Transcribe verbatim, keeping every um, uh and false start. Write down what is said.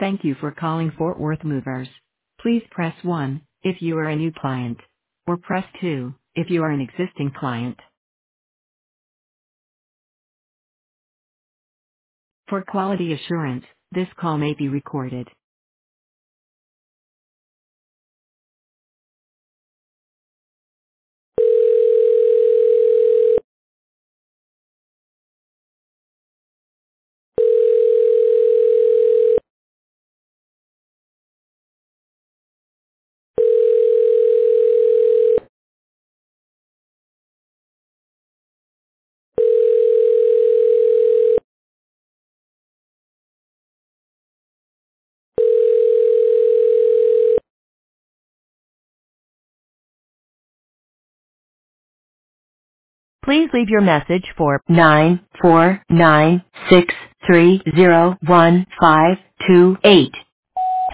Thank you for calling Fort Worth Movers. Please press one if you are a new client, or press two if you are an existing client. For quality assurance, this call may be recorded. Please leave your message for nine four nine six three zero one five two eight.